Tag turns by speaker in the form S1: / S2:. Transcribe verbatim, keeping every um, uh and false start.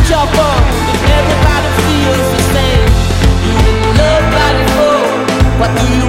S1: jump up if everybody feels the same. You in love by the phone, what do you